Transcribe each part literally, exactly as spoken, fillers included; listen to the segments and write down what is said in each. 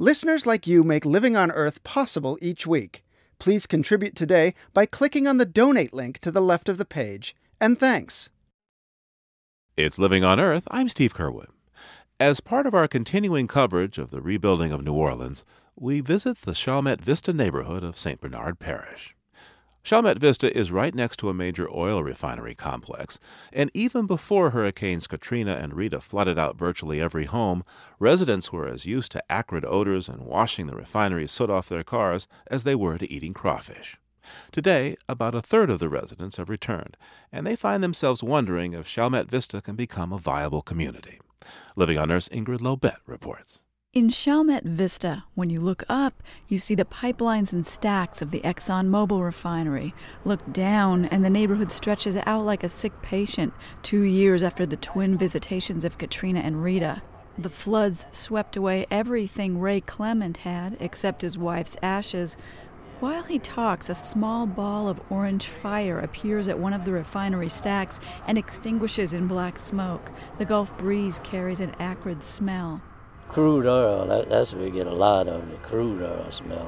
Listeners like you make Living on Earth possible each week. Please contribute today by clicking on the donate link to the left of the page. And thanks. It's Living on Earth. I'm Steve Curwood. As part of our continuing coverage of the rebuilding of New Orleans, we visit the Chalmette Vista neighborhood of Saint Bernard Parish. Chalmette Vista is right next to a major oil refinery complex, and even before Hurricanes Katrina and Rita flooded out virtually every home, residents were as used to acrid odors and washing the refinery's soot off their cars as they were to eating crawfish. Today, about a third of the residents have returned, and they find themselves wondering if Chalmette Vista can become a viable community. Living on Earth's Ingrid Lobet reports. In Chalmette Vista, when you look up, you see the pipelines and stacks of the ExxonMobil refinery. Look down, and the neighborhood stretches out like a sick patient, two years after the twin visitations of Katrina and Rita. The floods swept away everything Ray Clement had, except his wife's ashes. While he talks, a small ball of orange fire appears at one of the refinery stacks and extinguishes in black smoke. The Gulf breeze carries an acrid smell. Crude oil, that, that's where we get a lot of the crude oil smell.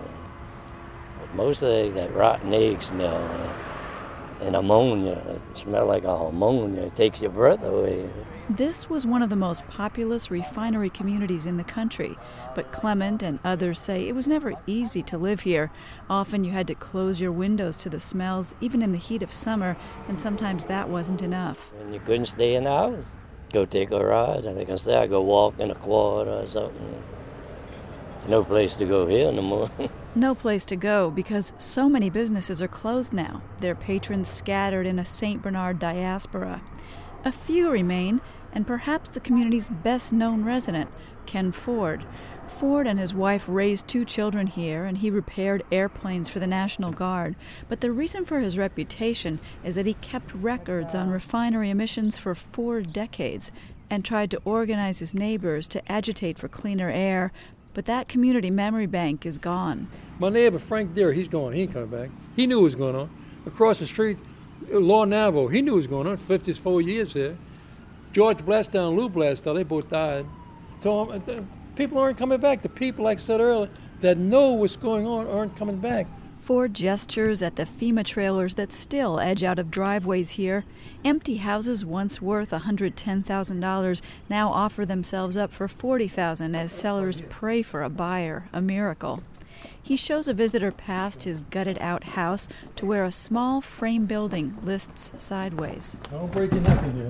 But most of it is that rotten egg smell uh, and ammonia. It smells like ammonia. It takes your breath away. This was one of the most populous refinery communities in the country, but Clement and others say it was never easy to live here. Often you had to close your windows to the smells, even in the heat of summer, and sometimes that wasn't enough. And you couldn't stay in the house. Go take a ride, and like I say, I go walk in a quad or something. There's no place to go here no more. No place to go because so many businesses are closed now, their patrons scattered in a Saint Bernard diaspora. A few remain, and perhaps the community's best-known resident, Ken Ford. Ford and his wife raised two children here, and he repaired airplanes for the National Guard. But the reason for his reputation is that he kept records on refinery emissions for four decades and tried to organize his neighbors to agitate for cleaner air. But that community memory bank is gone. My neighbor, Frank Deere, he's gone. He ain't coming back. He knew what was going on. Across the street, Law Navo, he knew what was going on. fifty-four years here. George Blastow and Lou Blastow, they both died. So um, people aren't coming back. The people, like I said earlier, that know what's going on aren't coming back. Ford gestures at the FEMA trailers that still edge out of driveways here. Empty houses once worth one hundred ten thousand dollars now offer themselves up for forty thousand dollars as sellers pray for a buyer, a miracle. He shows a visitor past his gutted-out house to where a small frame building lists sideways. Don't break your neck in here.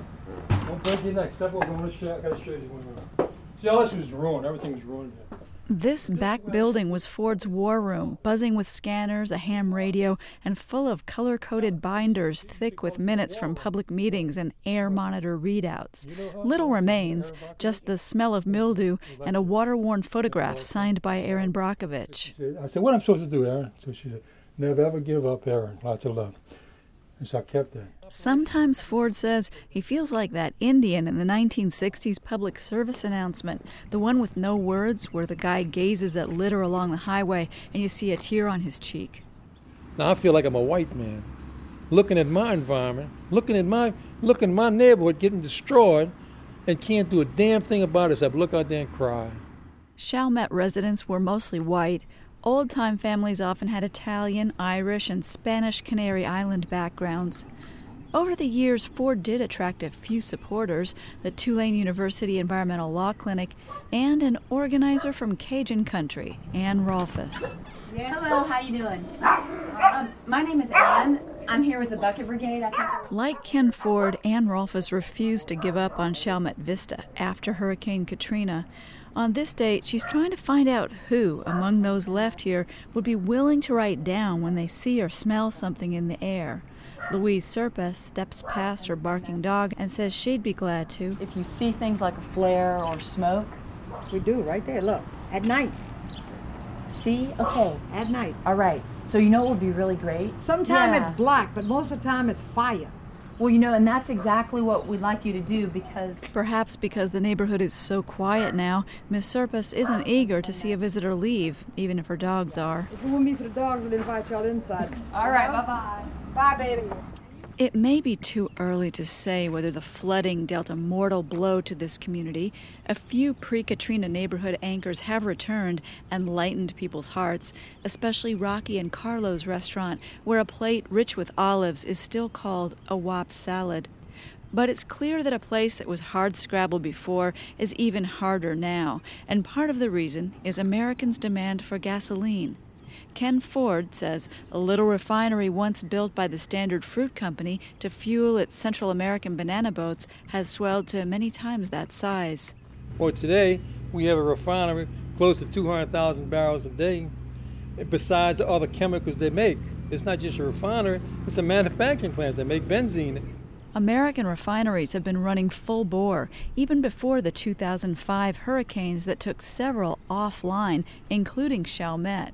Don't break your neck. Step over. I'm going to show you. I got to show you one more. See, all this was ruined. Everything was ruined here. This back building was Ford's war room, buzzing with scanners, a ham radio, and full of color-coded binders thick with minutes from public meetings and air monitor readouts. Little remains, just the smell of mildew and a water-worn photograph signed by Erin Brockovich. I said, what am I supposed to do, Erin? So she said, never ever give up, Erin. Lots of love. And so I kept that. Sometimes, Ford says, he feels like that Indian in the nineteen sixties public service announcement, the one with no words where the guy gazes at litter along the highway and you see a tear on his cheek. Now I feel like I'm a white man, looking at my environment, looking at my looking at my neighborhood getting destroyed, and can't do a damn thing about it except look out there and cry. Chalmette residents were mostly white. Old-time families often had Italian, Irish, and Spanish Canary Island backgrounds. Over the years, Ford did attract a few supporters, the Tulane University Environmental Law Clinic, and an organizer from Cajun country, Ann Rolfes. Hello, how you doing? Um, my name is Ann. I'm here with the Bucket Brigade. I think like Ken Ford, Ann Rolfes refused to give up on Chalmette Vista after Hurricane Katrina. On this date, she's trying to find out who, among those left here, would be willing to write down when they see or smell something in the air. Louise Serpa steps past her barking dog and says she'd be glad to. if you see things like a flare or smoke, We do, right there, look. At night. see? Okay, At night. all right. So you know what would be really great? Sometimes Yeah. it's black, but most of the time it's fire. Well, you know, and that's exactly what we'd like you to do because Perhaps because the neighborhood is so quiet now, Miss Serpis isn't eager to see a visitor leave, even if her dogs are. If it were me for the dogs, I'd invite y'all inside. All right, bye-bye. Bye, baby. It may be too early to say whether the flooding dealt a mortal blow to this community. A few pre-Katrina neighborhood anchors have returned and lightened people's hearts, especially Rocky and Carlo's restaurant, where a plate rich with olives is still called a wop salad. But it's clear that a place that was hard-scrabble before is even harder now, and part of the reason is Americans' demand for gasoline. Ken Ford says a little refinery once built by the Standard Fruit Company to fuel its Central American banana boats has swelled to many times that size. Well, today we have a refinery close to two hundred thousand barrels a day, besides the other chemicals they make. It's not just a refinery, it's a manufacturing plant that make benzene. American refineries have been running full bore, even before the two thousand five hurricanes that took several offline, including Chalmette.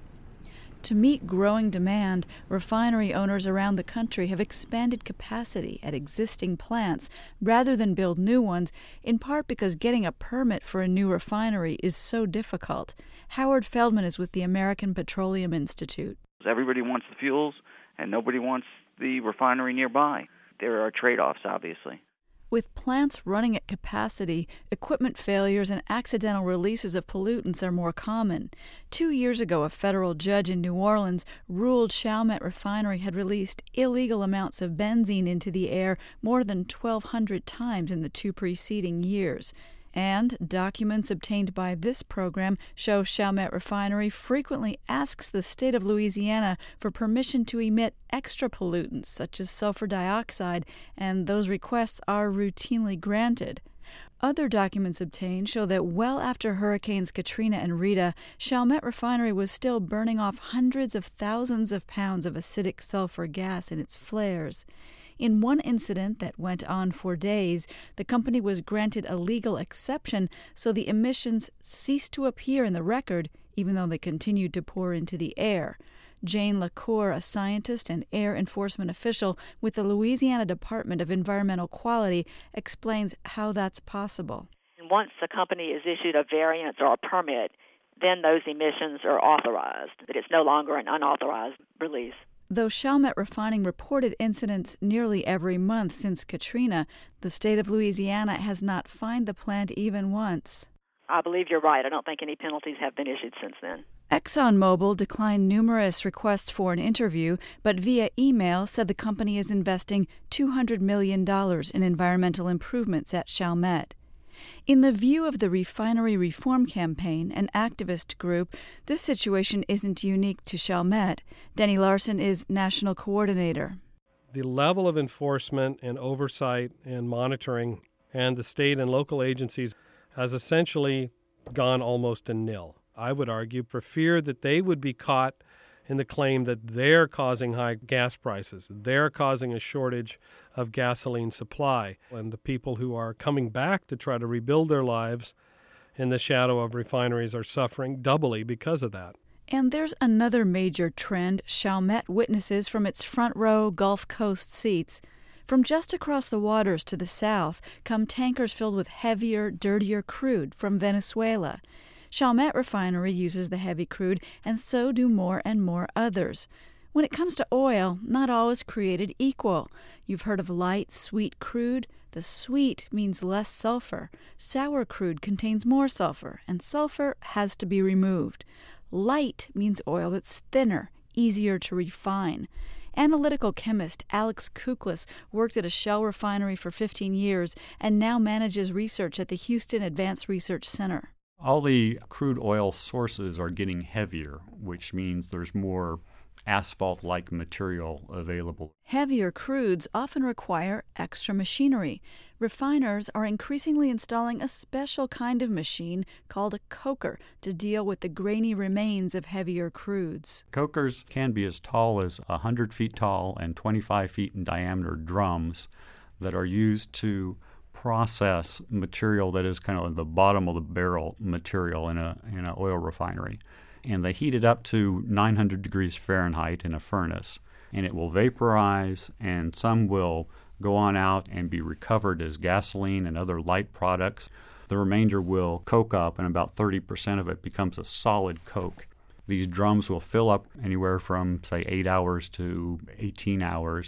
To meet growing demand, refinery owners around the country have expanded capacity at existing plants rather than build new ones, in part because getting a permit for a new refinery is so difficult. Howard Feldman is with the American Petroleum Institute. Everybody wants the fuels, and nobody wants the refinery nearby. There are trade-offs, obviously. With plants running at capacity, equipment failures and accidental releases of pollutants are more common. Two years ago, a federal judge in New Orleans ruled Chalmette Refinery had released illegal amounts of benzene into the air more than twelve hundred times in the two preceding years. And documents obtained by this program show Chalmette Refinery frequently asks the state of Louisiana for permission to emit extra pollutants such as sulfur dioxide, and those requests are routinely granted. Other documents obtained show that well after Hurricanes Katrina and Rita, Chalmette Refinery was still burning off hundreds of thousands of pounds of acidic sulfur gas in its flares. In one incident that went on for days, the company was granted a legal exception so the emissions ceased to appear in the record, even though they continued to pour into the air. Jane LaCour, a scientist and air enforcement official with the Louisiana Department of Environmental Quality, explains how that's possible. Once the company is issued a variance or a permit, then those emissions are authorized, that it's no longer an unauthorized release. Though Chalmette Refining reported incidents nearly every month since Katrina, the state of Louisiana has not fined the plant even once. I believe you're right. I don't think any penalties have been issued since then. ExxonMobil declined numerous requests for an interview, but via email said the company is investing two hundred million dollars in environmental improvements at Chalmette. In the view of the Refinery Reform Campaign, an activist group, this situation isn't unique to Chalmette. Denny Larson is national coordinator. The level of enforcement and oversight and monitoring and the state and local agencies has essentially gone almost to nil. I would argue for fear that they would be caught in the claim that they're causing high gas prices. They're causing a shortage of gasoline supply. And the people who are coming back to try to rebuild their lives in the shadow of refineries are suffering doubly because of that. And there's another major trend Chalmette witnesses from its front row Gulf Coast seats. From just across the waters to the south come tankers filled with heavier, dirtier crude from Venezuela. Chalmette Refinery uses the heavy crude, and so do more and more others. When it comes to oil, not all is created equal. You've heard of light, sweet crude. The sweet means less sulfur. Sour crude contains more sulfur, and sulfur has to be removed. Light means oil that's thinner, easier to refine. Analytical chemist Alex Kuklis worked at a Shell refinery for fifteen years and now manages research at the Houston Advanced Research Center. All the crude oil sources are getting heavier, which means there's more asphalt-like material available. Heavier crudes often require extra machinery. Refiners are increasingly installing a special kind of machine called a coker to deal with the grainy remains of heavier crudes. Cokers can be as tall as one hundred feet tall and twenty-five feet in diameter drums that are used to process material that is kind of the bottom of the barrel material in a in an oil refinery. And they heat it up to nine hundred degrees Fahrenheit in a furnace. And it will vaporize, and some will go on out and be recovered as gasoline and other light products. The remainder will coke up, and about thirty percent of it becomes a solid coke. These drums will fill up anywhere from, say, eight hours to eighteen hours,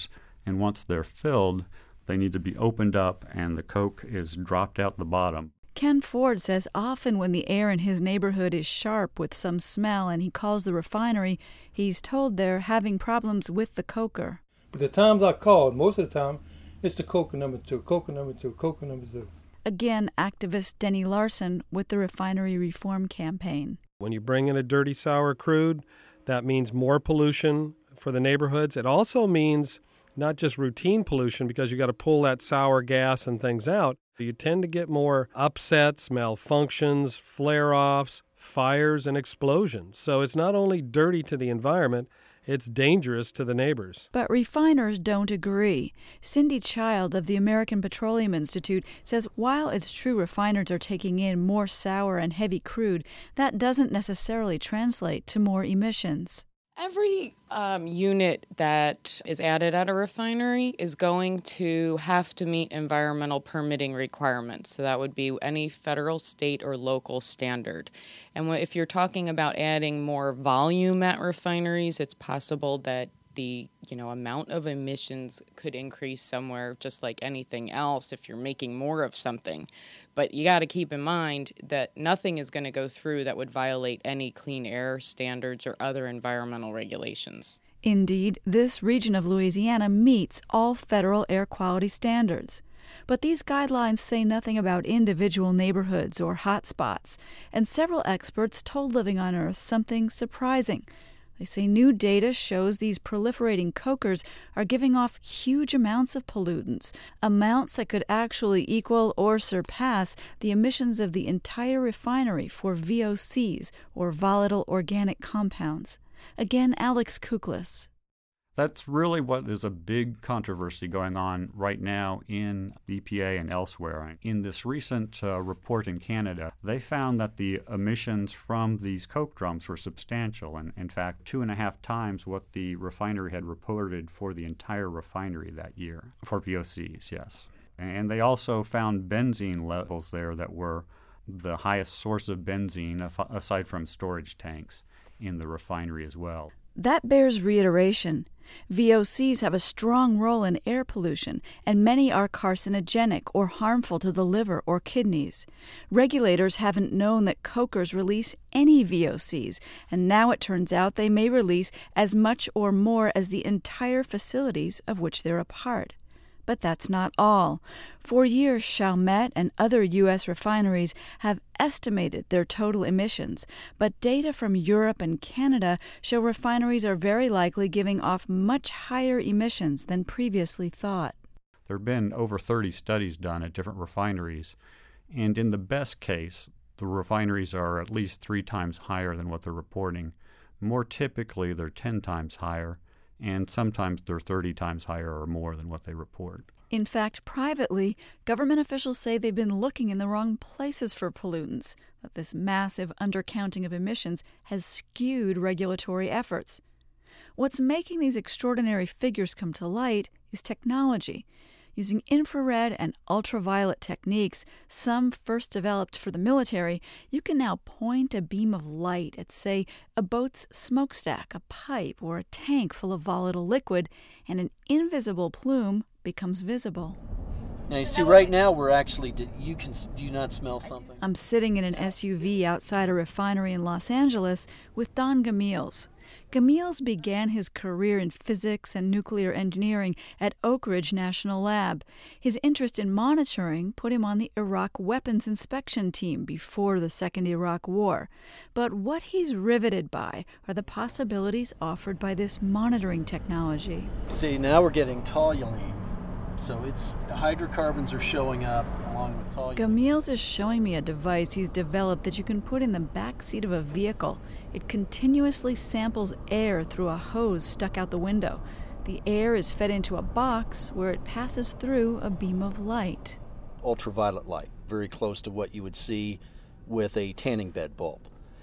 And once they're filled, they need to be opened up and the coke is dropped out the bottom. Ken Ford says often when the air in his neighborhood is sharp with some smell and he calls the refinery, he's told they're having problems with the coker. But the times I called, most of the time, it's the coker number two, coker number two, coker number two. Again, activist Denny Larson with the refinery reform campaign. When you bring in a dirty, sour crude, that means more pollution for the neighborhoods. It also means not just routine pollution because you got to pull that sour gas and things out. You tend to get more upsets, malfunctions, flare-offs, fires, and explosions. So it's not only dirty to the environment, it's dangerous to the neighbors. But refiners don't agree. Cindy Child of the American Petroleum Institute says while it's true refiners are taking in more sour and heavy crude, that doesn't necessarily translate to more emissions. Every um, unit that is added at a refinery is going to have to meet environmental permitting requirements. So that would be any federal, state, or local standard. And if you're talking about adding more volume at refineries, it's possible that the you know amount of emissions could increase somewhere, just like anything else if you're making more of something. But you got to keep in mind that nothing is going to go through that would violate any clean air standards or other environmental regulations. Indeed, this region of Louisiana meets all federal air quality standards. But these guidelines say nothing about individual neighborhoods or hotspots, and several experts told Living on Earth something surprising. They say new data shows these proliferating cokers are giving off huge amounts of pollutants, amounts that could actually equal or surpass the emissions of the entire refinery for V O Cs, or volatile organic compounds. Again, Alex Kuklis. That's really what is a big controversy going on right now in E P A and elsewhere. In this recent uh, report in Canada, they found that the emissions from these coke drums were substantial, and in fact, two and a half times what the refinery had reported for the entire refinery that year, for V O Cs, yes. And they also found benzene levels there that were the highest source of benzene, aside from storage tanks, in the refinery as well. That bears reiteration. V O Cs have a strong role in air pollution, and many are carcinogenic or harmful to the liver or kidneys. Regulators haven't known that cokers release any V O Cs, and now it turns out they may release as much or more as the entire facilities of which they're a part. But that's not all. For years, Chalmette and other U S refineries have estimated their total emissions, but data from Europe and Canada show refineries are very likely giving off much higher emissions than previously thought. There have been over thirty studies done at different refineries, and in the best case, the refineries are at least three times higher than what they're reporting. More typically, they're ten times higher, and sometimes they're thirty times higher or more than what they report. In fact, privately, government officials say they've been looking in the wrong places for pollutants, that this massive undercounting of emissions has skewed regulatory efforts. What's making these extraordinary figures come to light is technology. Using infrared and ultraviolet techniques, some first developed for the military, you can now point a beam of light at, say, a boat's smokestack, a pipe, or a tank full of volatile liquid, and an invisible plume becomes visible. Now, you see, right now we're actually, you can, do you not smell something? I'm sitting in an S U V outside a refinery in Los Angeles with Don Gamils. Gamils began his career in physics and nuclear engineering at Oak Ridge National Lab. His interest in monitoring put him on the Iraq Weapons Inspection Team before the Second Iraq War. But what he's riveted by are the possibilities offered by this monitoring technology. See, now we're getting toluene. So it's hydrocarbons are showing up along with toluene. Gamils is showing me a device he's developed that you can put in the back seat of a vehicle. It continuously samples air through a hose stuck out the window. The air is fed into a box where it passes through a beam of light. Ultraviolet light, very close to what you would see with a tanning bed bulb.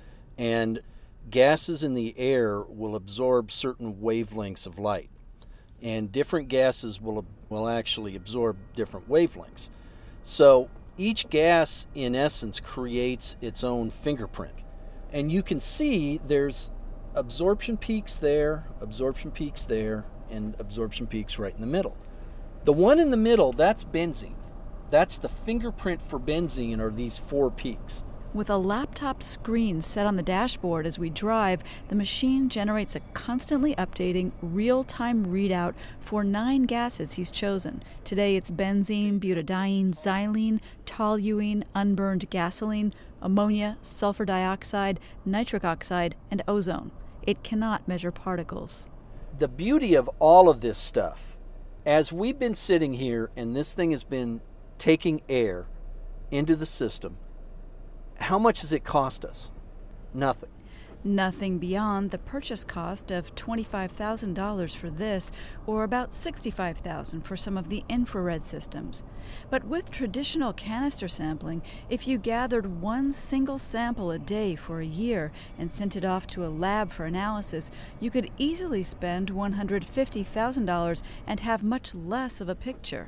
And gases in the air will absorb certain wavelengths of light. And different gases will will actually absorb different wavelengths. So each gas, in essence, creates its own fingerprint. And you can see there's absorption peaks there, absorption peaks there, and absorption peaks right in the middle. The one in the middle, that's benzene. That's the fingerprint for benzene, are these four peaks. With a laptop screen set on the dashboard as we drive, the machine generates a constantly updating, real-time readout for nine gases he's chosen. Today it's benzene, butadiene, xylene, toluene, unburned gasoline, ammonia, sulfur dioxide, nitric oxide, and ozone. It cannot measure particles. The beauty of all of this stuff, as we've been sitting here and this thing has been taking air into the system, how much does it cost us? Nothing. Nothing beyond the purchase cost of twenty-five thousand dollars for this, or about sixty-five thousand dollars for some of the infrared systems. But with traditional canister sampling, if you gathered one single sample a day for a year and sent it off to a lab for analysis, you could easily spend one hundred fifty thousand dollars and have much less of a picture.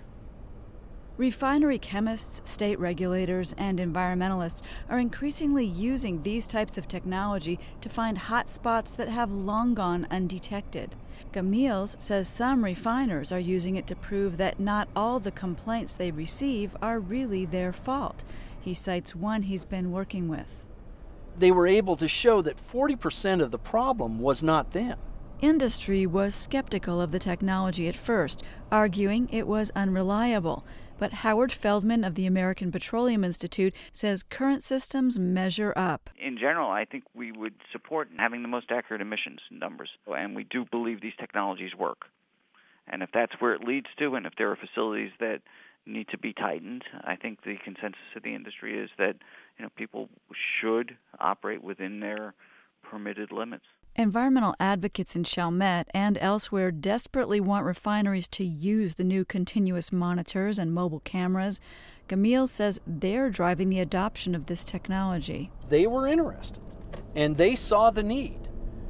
Refinery chemists, state regulators, and environmentalists are increasingly using these types of technology to find hot spots that have long gone undetected. Gamils says some refiners are using it to prove that not all the complaints they receive are really their fault. He cites one he's been working with. They were able to show that forty percent of the problem was not them. Industry was skeptical of the technology at first, arguing it was unreliable. But Howard Feldman of the American Petroleum Institute says current systems measure up. In general, I think we would support having the most accurate emissions numbers, and we do believe these technologies work. And if that's where it leads to, and if there are facilities that need to be tightened, I think the consensus of the industry is that, you know, people should operate within their permitted limits. Environmental advocates in Chalmette and elsewhere desperately want refineries to use the new continuous monitors and mobile cameras. Gamil says they're driving the adoption of this technology. They were interested, and they saw the need.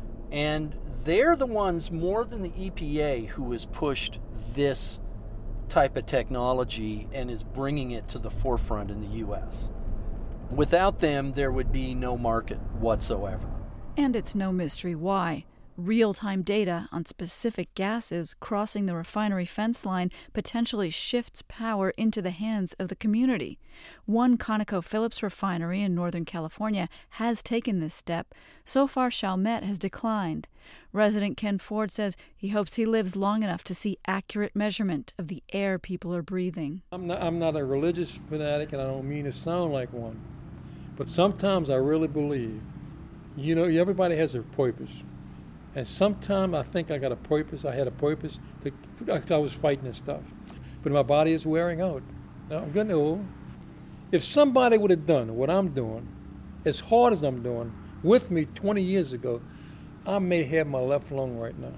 And they're the ones, more than the E P A, who has pushed this type of technology and is bringing it to the forefront in the U S. Without them, there would be no market whatsoever. And it's no mystery why. Real-time data on specific gases crossing the refinery fence line potentially shifts power into the hands of the community. One ConocoPhillips refinery in Northern California has taken this step. So far, Chalmette has declined. Resident Ken Ford says he hopes he lives long enough to see accurate measurement of the air people are breathing. I'm not, I'm not a religious fanatic, and I don't mean to sound like one. But sometimes I really believe, you know, everybody has a purpose. And sometimes I think I got a purpose. I had a purpose. To, I was fighting and stuff. But my body is wearing out. Now, I'm getting old. If somebody would have done what I'm doing, as hard as I'm doing, with me twenty years ago, I may have my left lung right now.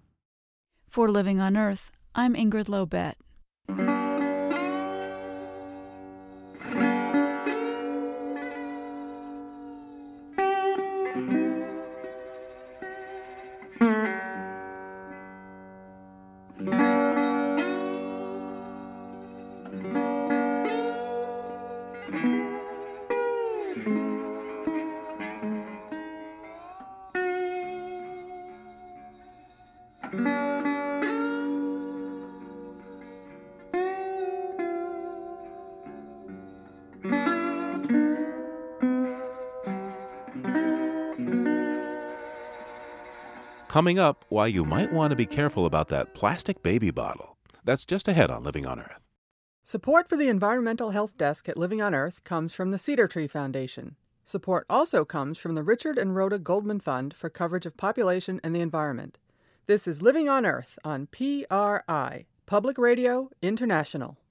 For Living on Earth, I'm Ingrid Lobet. Coming up, why you might want to be careful about that plastic baby bottle. That's just ahead on Living on Earth. Support for the Environmental Health Desk at Living on Earth comes from the Cedar Tree Foundation. Support also comes from the Richard and Rhoda Goldman Fund for coverage of population and the environment. This is Living on Earth on P R I, Public Radio International.